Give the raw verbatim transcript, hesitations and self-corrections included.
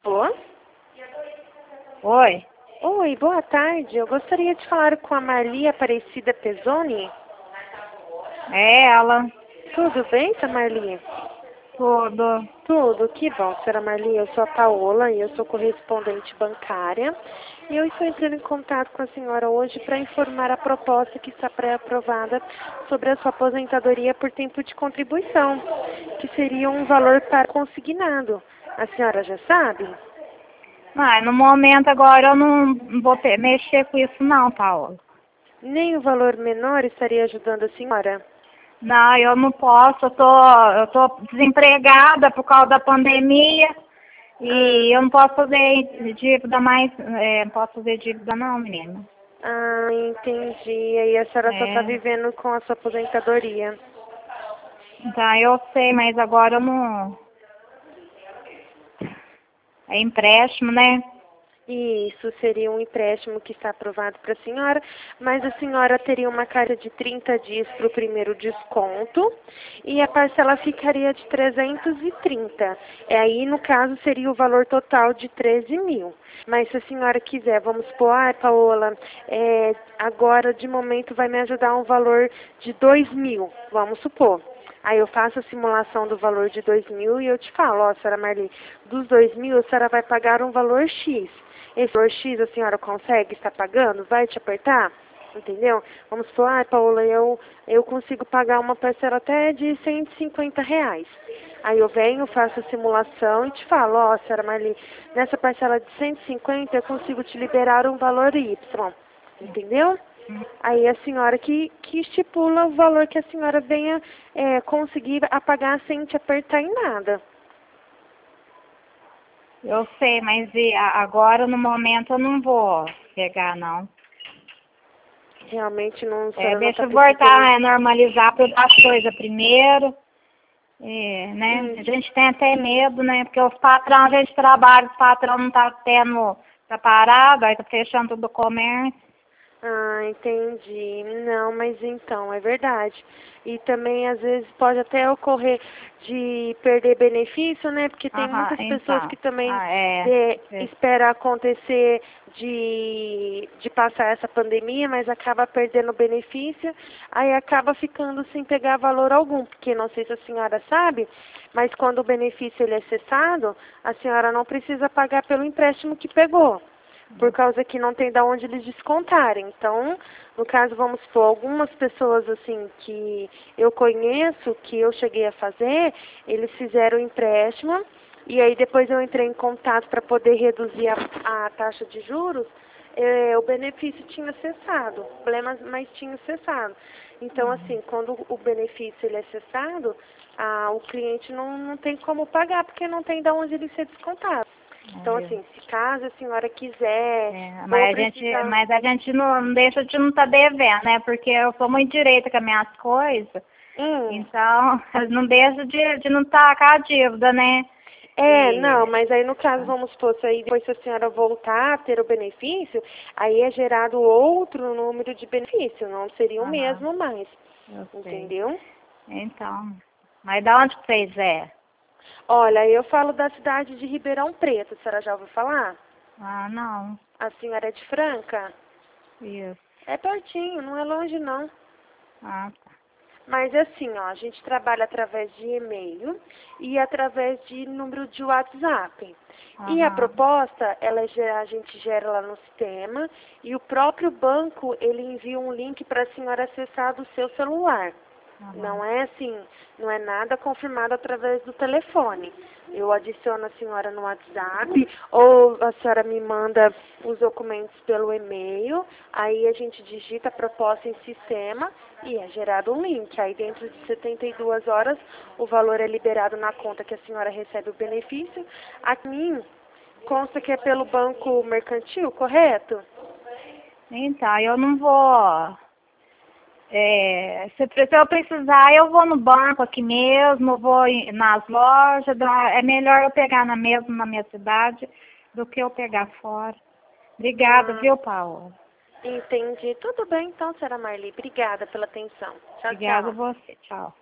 Alô? Oi. Oi, boa tarde. Eu gostaria de falar com a Marli Aparecida Pezzoni. É ela. Tudo bem, senhora Marli? Tudo. Tudo, que bom, senhora Marli. Eu sou a Paola e eu sou correspondente bancária. E eu estou entrando em contato com a senhora hoje para informar a proposta que está pré-aprovada sobre a sua aposentadoria por tempo de contribuição, que seria um valor para consignado. A senhora já sabe? Mas no momento agora eu não vou ter, mexer com isso não, Paola. Nem o valor menor estaria ajudando a senhora? Não, eu não posso, eu tô, eu tô desempregada por causa da pandemia e Ah, eu não posso fazer dívida mais, é, não posso fazer dívida não, menina. ah, entendi. Aí a senhora só está É, vivendo com a sua aposentadoria. tá, eu sei, mas agora eu não. É empréstimo, né? Isso seria um empréstimo que está aprovado para a senhora, mas a senhora teria uma carga de trinta dias para o primeiro desconto e a parcela ficaria de trezentos e trinta. E aí, no caso, seria o valor total de treze mil. Mas se a senhora quiser, vamos supor, ah, Paola, é, agora de momento vai me ajudar um valor de dois mil, vamos supor. Aí eu faço a simulação do valor de dois mil e eu te falo, ó, senhora Marli, dos dois mil a senhora vai pagar um valor X. Esse valor X a senhora consegue estar pagando? Vai te apertar? Entendeu? Vamos supor, ah, Paola, eu, eu consigo pagar uma parcela até de cento e cinquenta reais. Aí eu venho, faço a simulação e te falo, ó, senhora Marli, nessa parcela de cento e cinquenta eu consigo te liberar um valor Y. Entendeu? Aí a senhora que, que estipula o valor que a senhora venha é, conseguir apagar sem te apertar em nada. Eu sei, mas e a- agora no momento eu não vou pegar não. Realmente não, a É, senhora não está deixa eu precisando. voltar a normalizar todas as coisas primeiro. É, né? Hum. A gente tem até medo, né? Porque os patrão, a gente trabalha, os patrão não tá tendo, tá parado, aí tá fechando todo o comércio. Ah, entendi. Não, mas então, é verdade. E também, às vezes, pode até ocorrer de perder benefício, né? Porque tem Aham, muitas pessoas então. que também Ah, é. é, É. espera acontecer de, de passar essa pandemia, mas acaba perdendo benefício, aí acaba ficando sem pegar valor algum. Porque não sei se a senhora sabe, mas quando o benefício ele é cessado, a senhora não precisa pagar pelo empréstimo que pegou. Por causa que não tem de onde eles descontarem. Então, no caso, vamos supor, algumas pessoas assim que eu conheço, que eu cheguei a fazer, eles fizeram empréstimo e aí depois eu entrei em contato para poder reduzir a, a taxa de juros, eh, o benefício tinha cessado, problemas, mas tinha cessado. Então, assim, quando o benefício ele é cessado, ah, o cliente não, não tem como pagar, porque não tem de onde ele ser descontado. Então, É, assim, se caso a senhora quiser é, ou mas a gente, precisar... mas a gente não, não deixa de não estar devendo, né? Porque eu sou muito direita com as minhas coisas, Hum, então não deixo de, de não estar com a dívida, né? é, não, E mas aí no caso, vamos supor, se aí depois se a senhora voltar a ter o benefício, aí é gerado outro número de benefício, não seria o aham, mesmo mais, eu sei. entendeu? Então, mas da onde que vocês é? Olha, eu falo da cidade de Ribeirão Preto, a senhora já ouviu falar? Ah, não. A senhora é de Franca? Isso. É pertinho, não é longe não. Ah, tá. Mas assim, ó, a gente trabalha através de e-mail e através de número de WhatsApp. E a Aham. proposta, ela gera, a gente gera lá no sistema e o próprio banco, ele envia um link para a senhora acessar do seu celular. Aham. Não é assim, não é nada confirmado através do telefone. Eu adiciono a senhora no WhatsApp ou a senhora me manda os documentos pelo e-mail, aí a gente digita a proposta em sistema e é gerado um link. Aí dentro de setenta e duas horas o valor é liberado na conta que a senhora recebe o benefício. A mim consta que é pelo banco mercantil, correto? Então, eu não vou. É, se, se eu precisar, eu vou no banco aqui mesmo, vou em- nas lojas. dá- É melhor eu pegar na mesma na minha cidade do que eu pegar fora. Obrigada, Ah, viu, Paola? entendi. Tudo bem então, senhora Marli. Obrigada pela atenção. Tchau, Obrigada a tchau. você. Tchau.